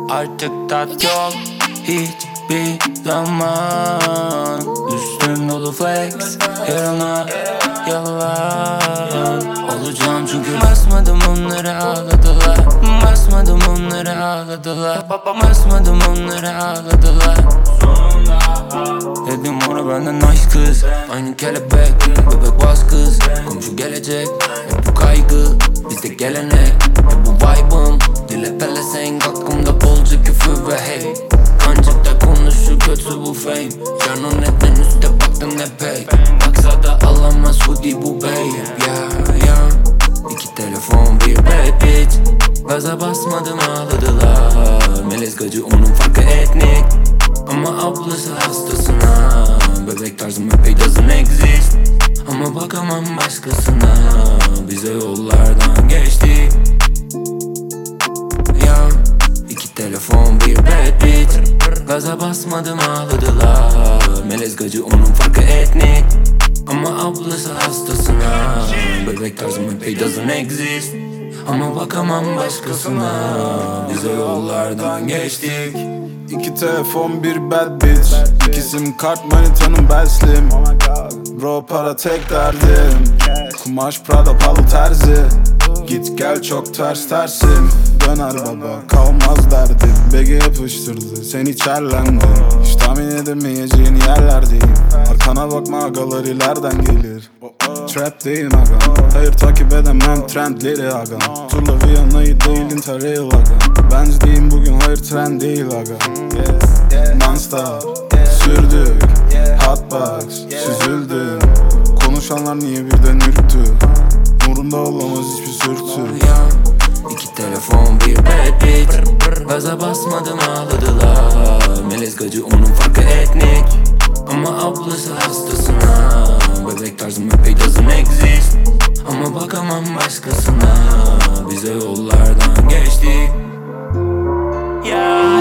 Artık tat yok hiçbir zaman. Üstüm dolu flex, yarına yalan. Olacağım çünkü basmadım, onları ağladılar. Basmadım, onları ağladılar. Basmadım, onları ağladılar. Dedim ona benden nice kız, aynı kelebek, bebek bas kız. Komşu gelecek, hep bu kaygı, bizde gelenek. Hep bu vibe'ım, dile pelesenk. Aklımda bolca küfür ve hey. Kancıkta konuşu kötü bu fame. Canın neden üstte baktın epey. Baksa da alamaz hoodie bu babe. Yeah. İki telefon bir bad bitch. Gaza basmadım ağladılar. Melez gacı onun farkı etnik. Ama ablası hastasına. Bebek tarzım epey doesn't exist. Ama bakamam başkasına. Bize yollardan geçtik. Ya iki telefon bir bad bitch. Gaza basmadım ağladılar. Melez gacı onun farkı etnik. Ama ablası hastasına. Bebek tarzım epey doesn't exist. Ama bakamam başkasına. Bize yollardan geçtik. İki telefon bir bad bitch. İki sim kart manitanın beslim. Bro para tek derdim. Kumaş Prada palı terzi. Git gel çok tersim. Döner baba kalmaz derdim. BG yapıştırdı seni içerlendi. Hiç tahmin edemeyeceğin yerlerdeyim. Arkana bakma agalar ileriden gelir. Trap değil aga. Hayır takip edemem trendleri aga. Turla Viyana'yı değil Interrail aga. Benzliyim bugün hayır trend değil aga. Non-stop sürdük hotbox süzüldüm. Konuşanlar niye birden ürktü? Umurumda olamaz hiçbir sürtü. İki telefon bir bad bitch. Gaza basmadım ağladılar. Melez gacı onun farkı etnik. Ama ablası hastasına. Bebek tarzım epey doesn't exist. Ama bakamam başkasına. Bize yollardan geçtik. Yeah.